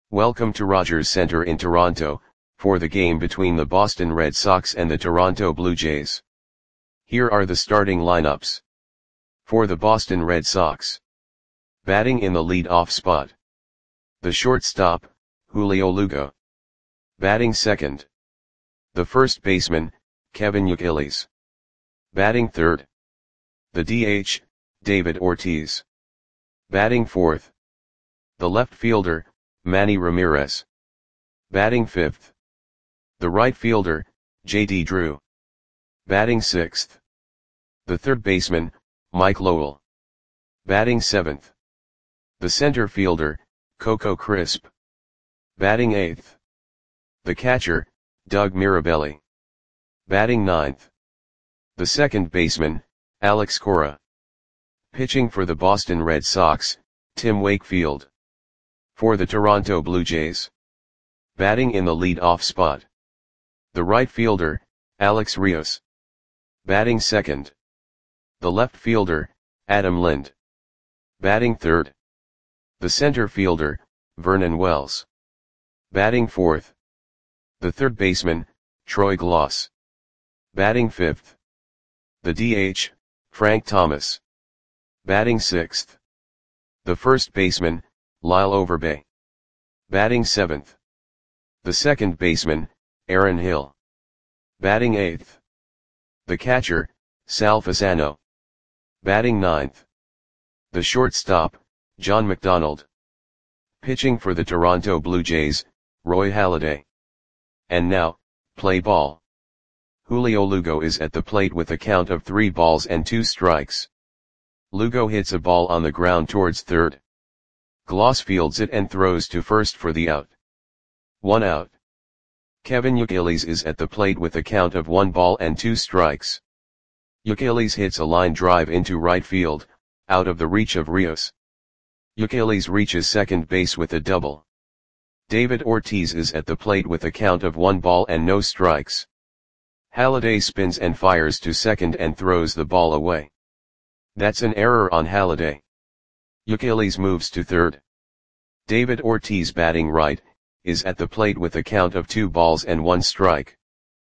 Welcome to Rogers Centre in Toronto, for the game between the Boston Red Sox and the Toronto Blue Jays. Here are the starting lineups. For the Boston Red Sox. Batting in the lead-off spot. The shortstop, Julio Lugo. Batting second. The first baseman, Kevin Youkilis. Batting third. The DH, David Ortiz. Batting fourth. The left fielder, Manny Ramirez. Batting fifth. The right fielder, J.D. Drew. Batting sixth. The third baseman, Mike Lowell. Batting seventh. The center fielder, Coco Crisp. Batting eighth. The catcher, Doug Mirabelli. Batting ninth. The second baseman, Alex Cora. Pitching for the Boston Red Sox, Tim Wakefield. For the Toronto Blue Jays. Batting in the lead-off spot. The right fielder, Alex Rios. Batting second. The left fielder, Adam Lind. Batting third. The center fielder, Vernon Wells. Batting fourth. The third baseman, Troy Glaus. Batting fifth. The DH, Frank Thomas. Batting sixth. The first baseman, Lyle Overbay. Batting seventh. The second baseman, Aaron Hill. Batting eighth. The catcher, Sal Fasano. Batting ninth. The shortstop, John McDonald. Pitching for the Toronto Blue Jays, Roy Halladay. And now, play ball. Julio Lugo is at the plate with a count of 3 balls and 2 strikes. Lugo hits a ball on the ground towards third. Glaus fields it and throws to first for the out. 1 out. Kevin Youkilis is at the plate with a count of 1 ball and 2 strikes. Youkilis hits a line drive into right field, out of the reach of Rios. Youkilis reaches second base with a double. David Ortiz is at the plate with a count of 1 ball and no strikes. Halladay spins and fires to second and throws the ball away. That's an error on Halladay. Youkilis moves to third. David Ortiz, batting right, is at the plate with a count of 2 balls and 1 strike.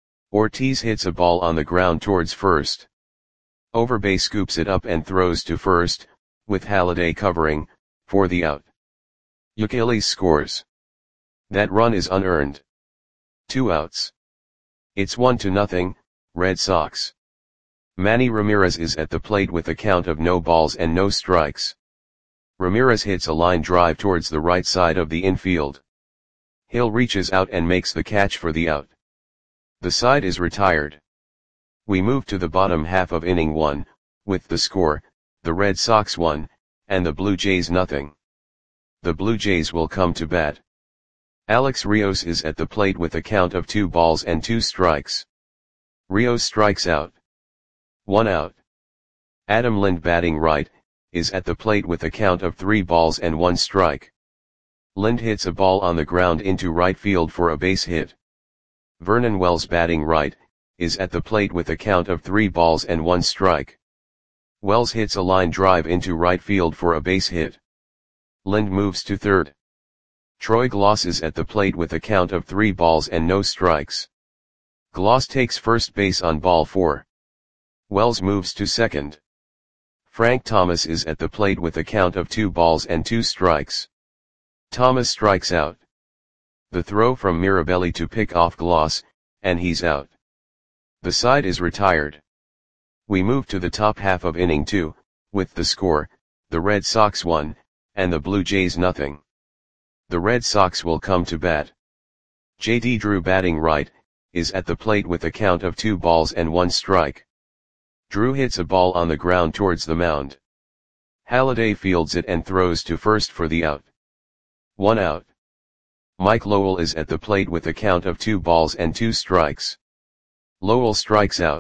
Ortiz hits a ball on the ground towards first. Overbay scoops it up and throws to first, with Halladay covering, for the out. Youkilis scores. That run is unearned. 2 outs. It's 1-0, Red Sox. Manny Ramirez is at the plate with a count of no balls and no strikes. Ramirez hits a line drive towards the right side of the infield. Hill reaches out and makes the catch for the out. The side is retired. We move to the bottom half of inning 1, with the score, the Red Sox 1, and the Blue Jays 0. The Blue Jays will come to bat. Alex Rios is at the plate with a count of 2 balls and 2 strikes. Rios strikes out. 1 out. Adam Lind, batting right, is at the plate with a count of 3 balls and 1 strike. Lind hits a ball on the ground into right field for a base hit. Vernon Wells, batting right, is at the plate with a count of 3 balls and 1 strike. Wells hits a line drive into right field for a base hit. Lind moves to third. Troy Glaus is at the plate with a count of 3 balls and no strikes. Glaus takes first base on ball 4. Wells moves to second. Frank Thomas is at the plate with a count of 2 balls and 2 strikes. Thomas strikes out. The throw from Mirabelli to pick off Glaus, and he's out. The side is retired. We move to the top half of inning 2, with the score, the Red Sox 1, and the Blue Jays 0. The Red Sox will come to bat. J.D. Drew, batting right, is at the plate with a count of 2 balls and 1 strike. Drew hits a ball on the ground towards the mound. Halladay fields it and throws to first for the out. 1 out. Mike Lowell is at the plate with a count of 2 balls and 2 strikes. Lowell strikes out.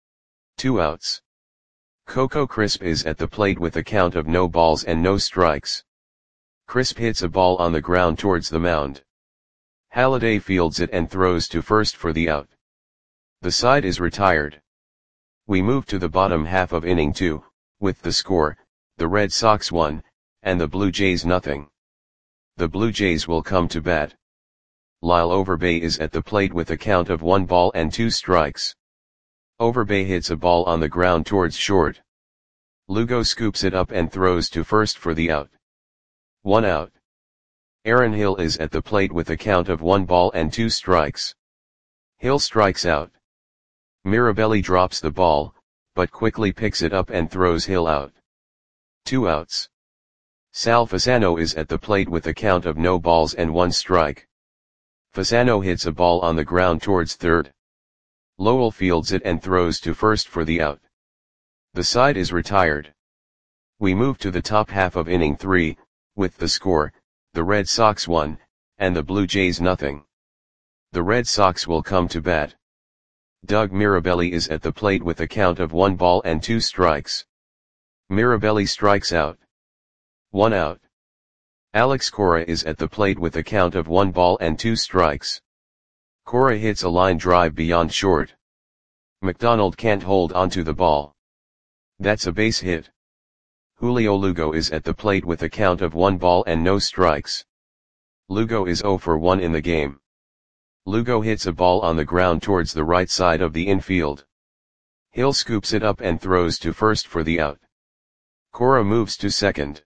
2 outs. Coco Crisp is at the plate with a count of no balls and no strikes. Crisp hits a ball on the ground towards the mound. Halladay fields it and throws to first for the out. The side is retired. We move to the bottom half of inning 2, with the score, the Red Sox 1, and the Blue Jays 0. The Blue Jays will come to bat. Lyle Overbay is at the plate with a count of 1 ball and 2 strikes. Overbay hits a ball on the ground towards short. Lugo scoops it up and throws to first for the out. 1 out. Aaron Hill is at the plate with a count of 1 ball and 2 strikes. Hill strikes out. Mirabelli drops the ball, but quickly picks it up and throws Hill out. 2 outs. Sal Fasano is at the plate with a count of no balls and 1 strike. Fasano hits a ball on the ground towards third. Lowell fields it and throws to first for the out. The side is retired. We move to the top half of inning 3, with the score, the Red Sox 1, and the Blue Jays nothing. The Red Sox will come to bat. Doug Mirabelli is at the plate with a count of 1 ball and 2 strikes. Mirabelli strikes out. 1 out. Alex Cora is at the plate with a count of 1 ball and 2 strikes. Cora hits a line drive beyond short. McDonald can't hold onto the ball. That's a base hit. Julio Lugo is at the plate with a count of 1 ball and no strikes. Lugo is 0 for 1 in the game. Lugo hits a ball on the ground towards the right side of the infield. Hill scoops it up and throws to first for the out. Cora moves to second.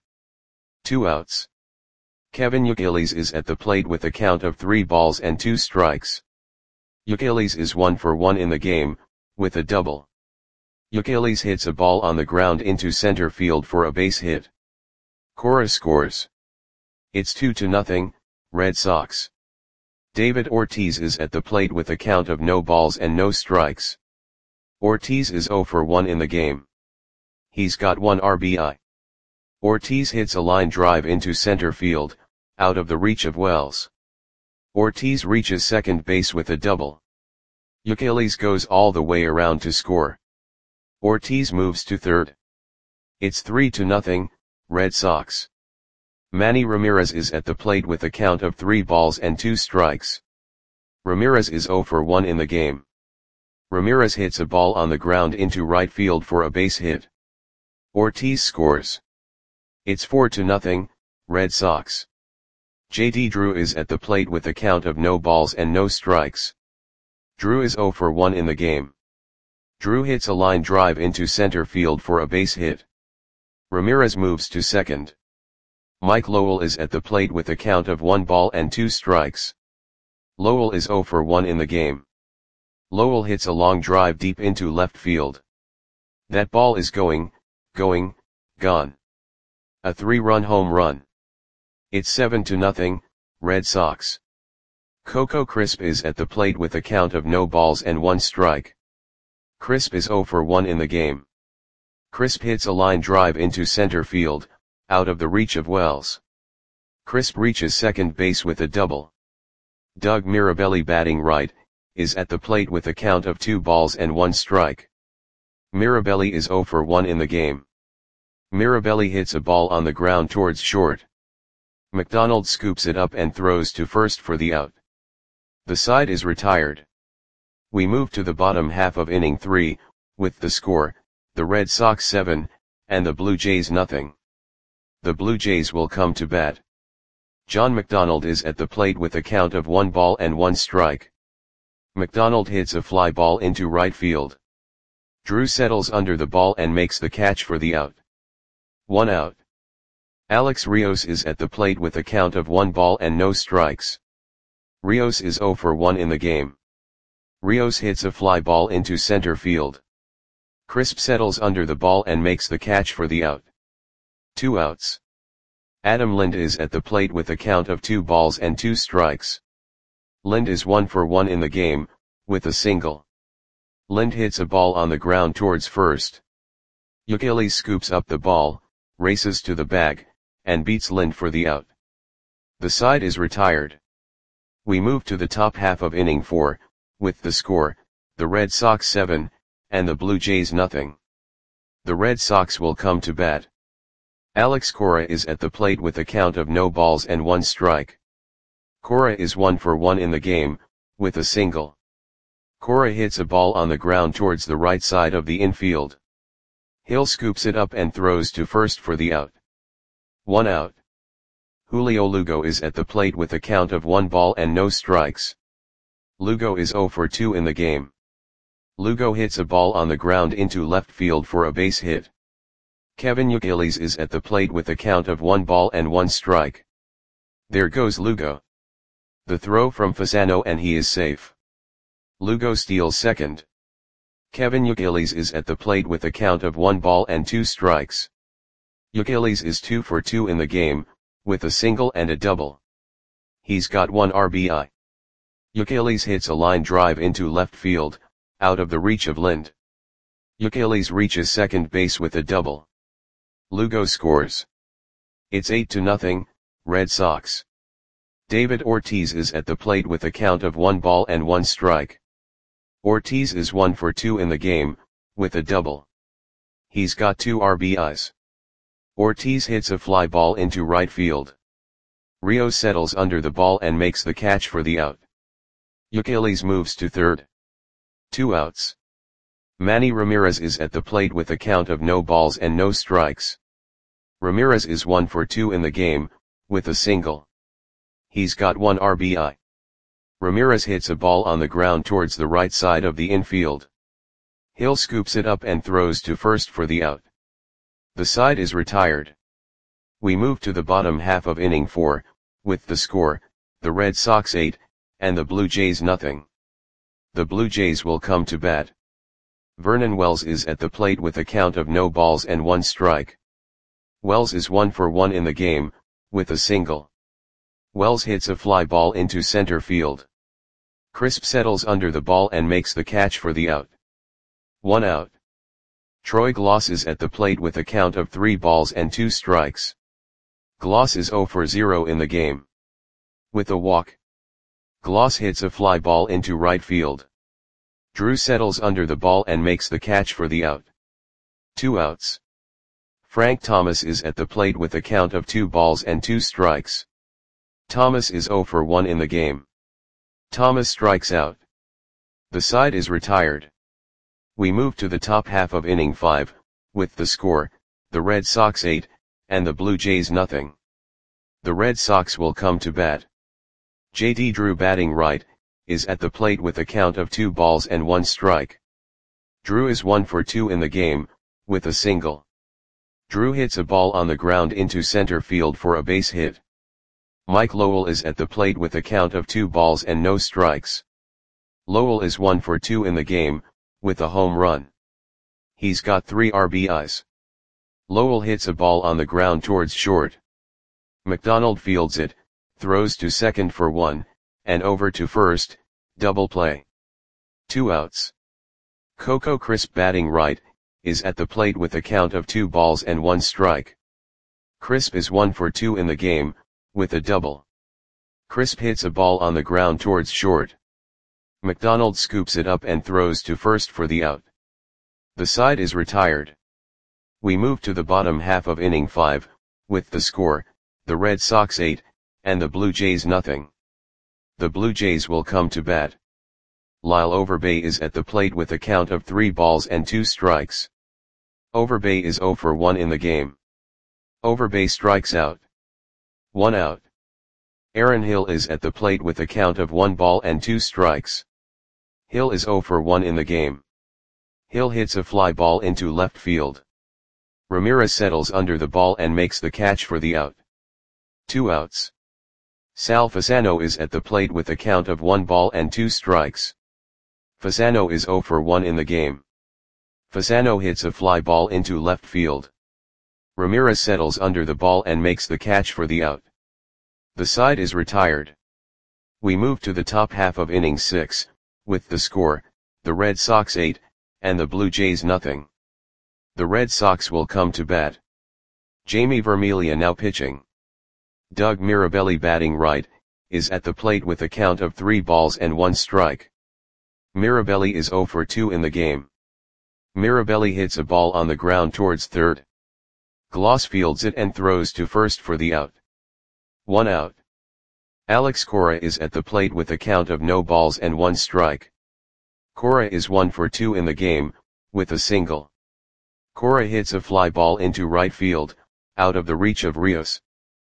2 outs. Kevin Youkilis is at the plate with a count of 3 balls and 2 strikes. Youkilis is 1 for 1 in the game, with a double. Youkilis hits a ball on the ground into center field for a base hit. Cora scores. It's 2-0, Red Sox. David Ortiz is at the plate with a count of no balls and no strikes. Ortiz is 0 for 1 in the game. He's got 1 RBI. Ortiz hits a line drive into center field, out of the reach of Wells. Ortiz reaches second base with a double. Youkilis goes all the way around to score. Ortiz moves to third. It's 3-0, Red Sox. Manny Ramirez is at the plate with a count of 3 balls and 2 strikes. Ramirez is 0 for 1 in the game. Ramirez hits a ball on the ground into right field for a base hit. Ortiz scores. It's 4-0, Red Sox. J.D. Drew is at the plate with a count of no balls and no strikes. Drew is 0 for 1 in the game. Drew hits a line drive into center field for a base hit. Ramirez moves to second. Mike Lowell is at the plate with a count of 1 ball and 2 strikes. Lowell is 0 for 1 in the game. Lowell hits a long drive deep into left field. That ball is gone. A 3-run home run. It's 7-0, Red Sox. Coco Crisp is at the plate with a count of no balls and 1 strike. Crisp is 0 for 1 in the game. Crisp hits a line drive into center field, out of the reach of Wells. Crisp reaches second base with a double. Doug Mirabelli, batting right, is at the plate with a count of 2 balls and 1 strike. Mirabelli is 0 for 1 in the game. Mirabelli hits a ball on the ground towards short. McDonald scoops it up and throws to first for the out. The side is retired. We move to the bottom half of inning 3, with the score, the Red Sox 7, and the Blue Jays nothing. The Blue Jays will come to bat. John McDonald is at the plate with a count of 1 ball and 1 strike. McDonald hits a fly ball into right field. Drew settles under the ball and makes the catch for the out. 1 out. Alex Rios is at the plate with a count of 1 ball and no strikes. Rios is 0 for 1 in the game. Rios hits a fly ball into center field. Crisp settles under the ball and makes the catch for the out. 2 outs. Adam Lind is at the plate with a count of 2 balls and 2 strikes. Lind is 1 for 1 in the game, with a single. Lind hits a ball on the ground towards first. Youkilis scoops up the ball, races to the bag, and beats Lind for the out. The side is retired. We move to the top half of inning 4, with the score, the Red Sox 7, and the Blue Jays nothing. The Red Sox will come to bat. Alex Cora is at the plate with a count of no balls and 1 strike. Cora is 1 for 1 in the game, with a single. Cora hits a ball on the ground towards the right side of the infield. Hill scoops it up and throws to first for the out. 1 out. Julio Lugo is at the plate with a count of 1 ball and no strikes. Lugo is 0 for 2 in the game. Lugo hits a ball on the ground into left field for a base hit. Kevin Youkilis is at the plate with a count of 1 ball and 1 strike. There goes Lugo. The throw from Fasano and he is safe. Lugo steals second. Kevin Youkilis is at the plate with a count of 1 ball and 2 strikes. Youkilis is 2 for 2 in the game, with a single and a double. He's got 1 RBI. Youkilis hits a line drive into left field, out of the reach of Lind. Youkilis reaches second base with a double. Lugo scores. It's 8-0, Red Sox. David Ortiz is at the plate with a count of 1 ball and 1 strike. Ortiz is 1 for 2 in the game, with a double. He's got 2 RBIs. Ortiz hits a fly ball into right field. Rios settles under the ball and makes the catch for the out. Youkilis moves to third. 2 outs. Manny Ramirez is at the plate with a count of no balls and no strikes. Ramirez is 1 for 2 in the game, with a single. He's got 1 RBI. Ramirez hits a ball on the ground towards the right side of the infield. Hill scoops it up and throws to first for the out. The side is retired. We move to the bottom half of inning 4, with the score, the Red Sox 8, and the Blue Jays nothing. The Blue Jays will come to bat. Vernon Wells is at the plate with a count of no balls and 1 strike. Wells is 1 for 1 in the game, with a single. Wells hits a fly ball into center field. Crisp settles under the ball and makes the catch for the out. 1 out. Troy Gloss is at the plate with a count of 3 balls and 2 strikes. Gloss is 0 for 0 in the game. With a walk. Gloss hits a fly ball into right field. Drew settles under the ball and makes the catch for the out. 2 outs. Frank Thomas is at the plate with a count of 2 balls and 2 strikes. Thomas is 0 for 1 in the game. Thomas strikes out. The side is retired. We move to the top half of inning 5, with the score, the Red Sox 8, and the Blue Jays nothing. The Red Sox will come to bat. J.D. Drew batting right, is at the plate with a count of 2 balls and 1 strike. Drew is 1 for 2 in the game, with a single. Drew hits a ball on the ground into center field for a base hit. Mike Lowell is at the plate with a count of 2 balls and no strikes. Lowell is 1 for 2 in the game, with a home run. He's got 3 RBIs. Lowell hits a ball on the ground towards short. McDonald fields it, throws to second for 1, and over to first, double play. 2 outs. Coco Crisp batting right, is at the plate with a count of 2 balls and 1 strike. Crisp is 1 for 2 in the game, with a double. Crisp hits a ball on the ground towards short. McDonald scoops it up and throws to first for the out. The side is retired. We move to the bottom half of inning 5, with the score, the Red Sox 8, and the Blue Jays nothing. The Blue Jays will come to bat. Lyle Overbay is at the plate with a count of 3 balls and 2 strikes. Overbay is 0 for 1 in the game. Overbay strikes out. 1 out. Aaron Hill is at the plate with a count of 1 ball and 2 strikes. Hill is 0 for 1 in the game. Hill hits a fly ball into left field. Ramirez settles under the ball and makes the catch for the out. 2 outs. Sal Fasano is at the plate with a count of 1 ball and 2 strikes. Fasano is 0 for 1 in the game. Fasano hits a fly ball into left field. Ramirez settles under the ball and makes the catch for the out. The side is retired. We move to the top half of inning 6, with the score, the Red Sox 8, and the Blue Jays nothing. The Red Sox will come to bat. Jamie Vermiglia now pitching. Doug Mirabelli batting right, is at the plate with a count of 3 balls and 1 strike. Mirabelli is 0 for 2 in the game. Mirabelli hits a ball on the ground towards third. Gloss fields it and throws to first for the out. 1 out. Alex Cora is at the plate with a count of no balls and 1 strike. Cora is 1 for 2 in the game, with a single. Cora hits a fly ball into right field, out of the reach of Rios.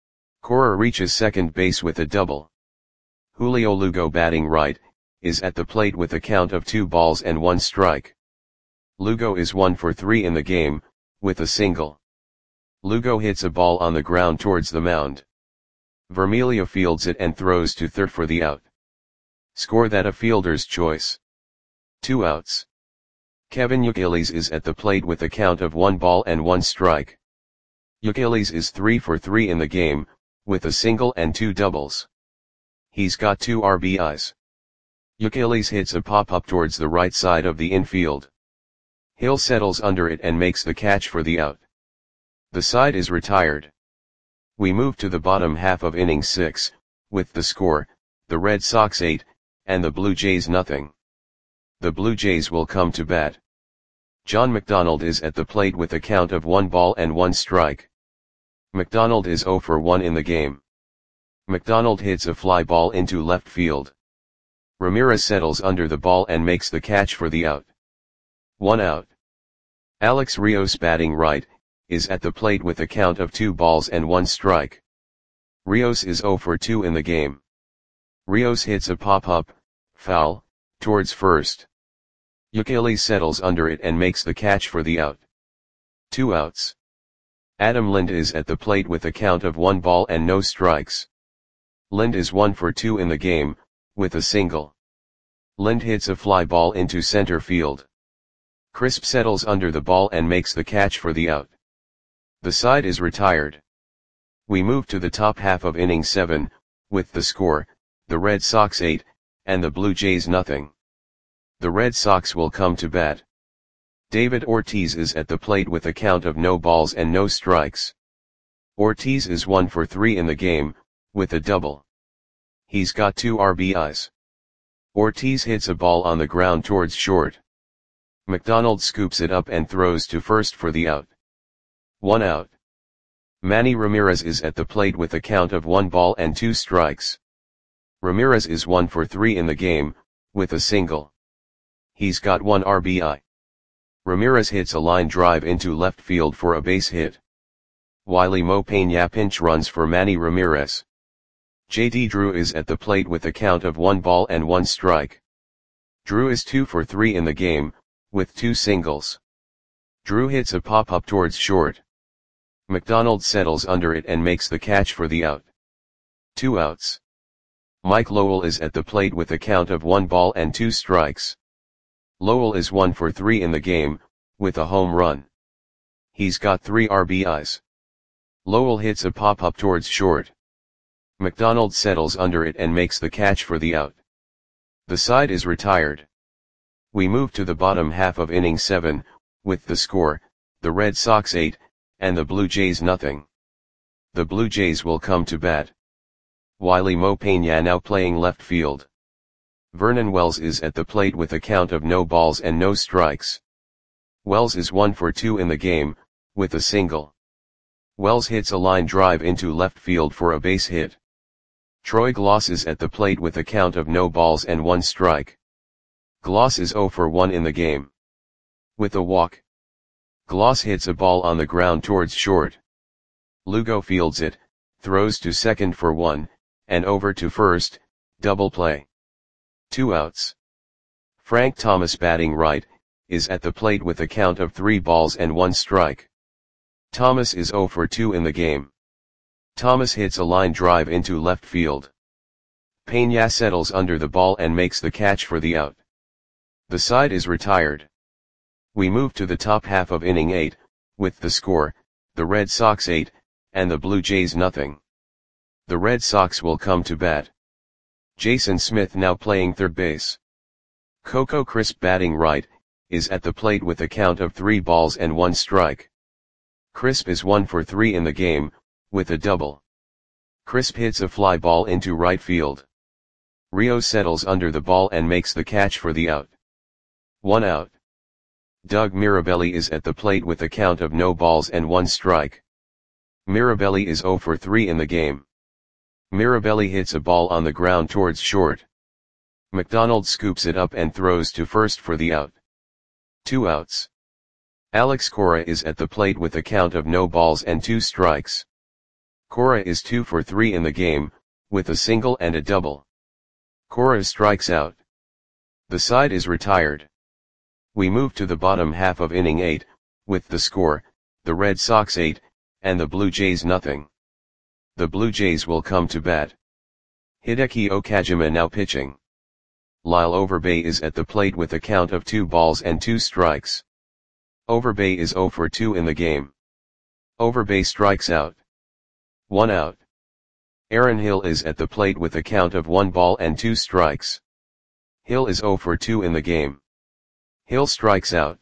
Cora reaches second base with a double. Julio Lugo, batting right, is at the plate with a count of 2 balls and 1 strike. Lugo is 1 for 3 in the game, with a single. Lugo hits a ball on the ground towards the mound. Vermiglia fields it and throws to third for the out. Score that a fielder's choice. 2 outs. Kevin Youkilis is at the plate with a count of 1 ball and 1 strike. Youkilis is 3 for 3 in the game, with a single and 2 doubles. He's got 2 RBIs. Youkilis hits a pop-up towards the right side of the infield. Hill settles under it and makes the catch for the out. The side is retired. We move to the bottom half of inning 6, with the score, the Red Sox 8, and the Blue Jays nothing. The Blue Jays will come to bat. John McDonald is at the plate with a count of 1 ball and 1 strike. McDonald is 0 for 1 in the game. McDonald hits a fly ball into left field. Ramirez settles under the ball and makes the catch for the out. 1 out. Alex Rios, batting right, is at the plate with a count of 2 balls and 1 strike. Rios is 0 for 2 in the game. Rios hits a pop-up, foul, towards first. Youkilis settles under it and makes the catch for the out. 2 outs. Adam Lind is at the plate with a count of 1 ball and no strikes. Lind is 1 for 2 in the game, with a single. Lind hits a fly ball into center field. Crisp settles under the ball and makes the catch for the out. The side is retired. We move to the top half of inning 7, with the score, the Red Sox 8, and the Blue Jays nothing. The Red Sox will come to bat. David Ortiz is at the plate with a count of no balls and no strikes. Ortiz is 1 for 3 in the game, with a double. He's got 2 RBIs. Ortiz hits a ball on the ground towards short. McDonald scoops it up and throws to first for the out. 1 out. Manny Ramirez is at the plate with a count of 1 ball and 2 strikes. Ramirez is 1 for 3 in the game, with a single. He's got 1 RBI. Ramirez hits a line drive into left field for a base hit. Wiley Mo Peña pinch runs for Manny Ramirez. J.D. Drew is at the plate with a count of 1 ball and 1 strike. Drew is 2 for 3 in the game, with 2 singles. Drew hits a pop-up towards short. McDonald settles under it and makes the catch for the out. 2 outs. Mike Lowell is at the plate with a count of 1 ball and 2 strikes. Lowell is 1 for 3 in the game, with a home run. He's got 3 RBIs. Lowell hits a pop-up towards short. McDonald settles under it and makes the catch for the out. The side is retired. We move to the bottom half of inning 7, with the score, the Red Sox 8, and the Blue Jays nothing. The Blue Jays will come to bat. Wiley Mo Peña now playing left field. Vernon Wells is at the plate with a count of no balls and no strikes. Wells is 1 for 2 in the game, with a single. Wells hits a line drive into left field for a base hit. Troy Gloss is at the plate with a count of no balls and 1 strike. Gloss is 0 for 1 in the game. With a walk. Gloss hits a ball on the ground towards short. Lugo fields it, throws to second for 1, and over to first, double play. 2 outs. Frank Thomas, batting right, is at the plate with a count of 3 balls and 1 strike. Thomas is 0 for 2 in the game. Thomas hits a line drive into left field. Peña settles under the ball and makes the catch for the out. The side is retired. We move to the top half of inning 8, with the score, the Red Sox 8, and the Blue Jays nothing. The Red Sox will come to bat. Jason Smith now playing third base. Coco Crisp, batting right, is at the plate with a count of 3 balls and 1 strike. Crisp is 1 for 3 in the game, with a double. Crisp hits a fly ball into right field. Rio settles under the ball and makes the catch for the out. 1 out. Doug Mirabelli is at the plate with a count of no balls and 1 strike. Mirabelli is 0 for 3 in the game. Mirabelli hits a ball on the ground towards short. McDonald scoops it up and throws to first for the out. 2 outs. Alex Cora is at the plate with a count of no balls and 2 strikes. Cora is 2 for 3 in the game, with a single and a double. Cora strikes out. The side is retired. We move to the bottom half of inning 8, with the score, the Red Sox 8, and the Blue Jays nothing. The Blue Jays will come to bat. Hideki Okajima now pitching. Lyle Overbay is at the plate with a count of 2 balls and 2 strikes. Overbay is 0 for 2 in the game. Overbay strikes out. 1 out. Aaron Hill is at the plate with a count of 1 ball and 2 strikes. Hill is 0 for 2 in the game. Hill strikes out.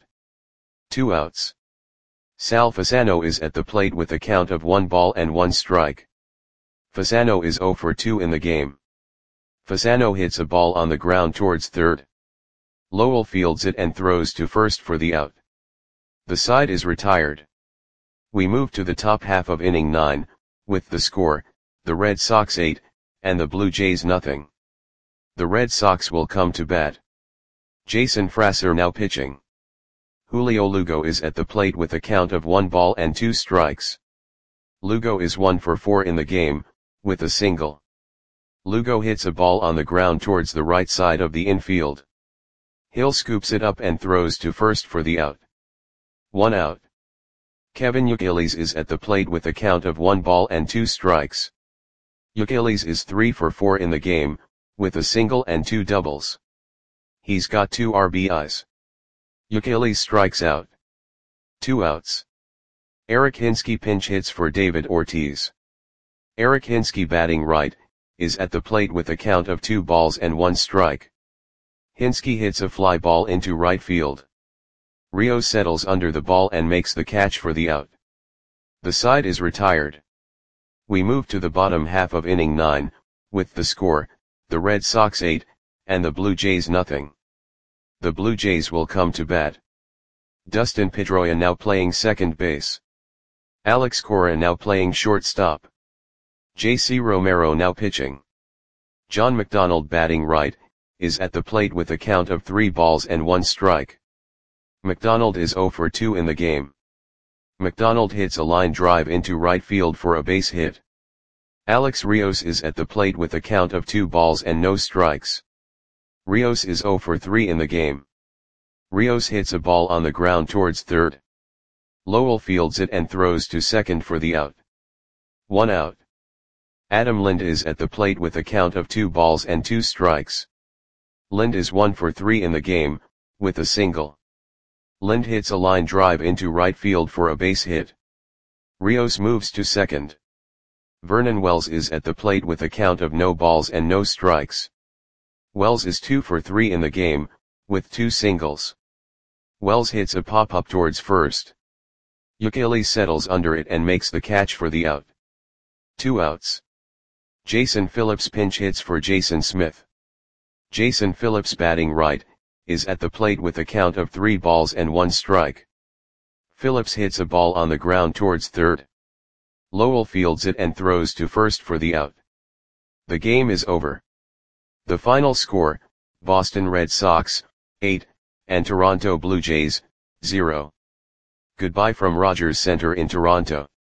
2 outs. Sal Fasano is at the plate with a count of 1 ball and 1 strike. Fasano is 0 for 2 in the game. Fasano hits a ball on the ground towards third. Lowell fields it and throws to first for the out. The side is retired. We move to the top half of inning 9, with the score, the Red Sox 8, and the Blue Jays nothing. The Red Sox will come to bat. Jason Frasser now pitching. Julio Lugo is at the plate with a count of 1 ball and 2 strikes. Lugo is 1 for 4 in the game, with a single. Lugo hits a ball on the ground towards the right side of the infield. Hill scoops it up and throws to first for the out. 1 out. Kevin Youkilis is at the plate with a count of 1 ball and 2 strikes. Youkilis is 3 for 4 in the game, with a single and 2 doubles. He's got 2 RBIs. Youkilis strikes out. 2 outs. Eric Hinske pinch hits for David Ortiz. Eric Hinske batting right, is at the plate with a count of 2 balls and 1 strike. Hinske hits a fly ball into right field. Rios settles under the ball and makes the catch for the out. The side is retired. We move to the bottom half of inning 9, with the score, the Red Sox 8, and the Blue Jays nothing. The Blue Jays will come to bat. Dustin Pedroia now playing second base. Alex Cora now playing shortstop. J.C. Romero now pitching. John McDonald batting right, is at the plate with a count of 3 balls and 1 strike. McDonald is 0 for 2 in the game. McDonald hits a line drive into right field for a base hit. Alex Rios is at the plate with a count of 2 balls and no strikes. Rios is 0 for 3 in the game. Rios hits a ball on the ground towards third. Lowell fields it and throws to second for the out. 1 out. Adam Lind is at the plate with a count of 2 balls and 2 strikes. Lind is 1 for 3 in the game, with a single. Lind hits a line drive into right field for a base hit. Rios moves to second. Vernon Wells is at the plate with a count of no balls and no strikes. Wells is 2 for 3 in the game, with 2 singles. Wells hits a pop-up towards first. Youkilis settles under it and makes the catch for the out. 2 outs. Jason Phillips pinch hits for Jason Smith. Jason Phillips batting right, is at the plate with a count of 3 balls and 1 strike. Phillips hits a ball on the ground towards third. Lowell fields it and throws to first for the out. The game is over. The final score, Boston Red Sox, 8, and Toronto Blue Jays, 0. Goodbye from Rogers Centre in Toronto.